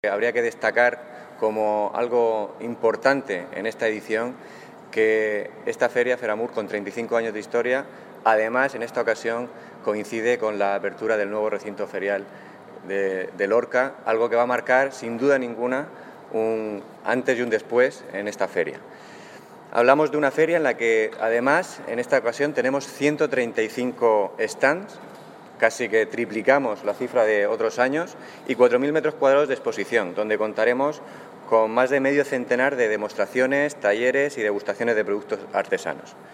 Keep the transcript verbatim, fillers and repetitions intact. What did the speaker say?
Habría que destacar como algo importante en esta edición que esta feria, Feramur, con treinta y cinco años de historia, además en esta ocasión coincide con la apertura del nuevo recinto ferial de, de Lorca, algo que va a marcar sin duda ninguna un antes y un después en esta feria. Hablamos de una feria en la que además en esta ocasión tenemos ciento treinta y cinco stands, casi que triplicamos la cifra de otros años, y cuatro mil metros cuadrados de exposición, donde contaremos con más de medio centenar de demostraciones, talleres y degustaciones de productos artesanos.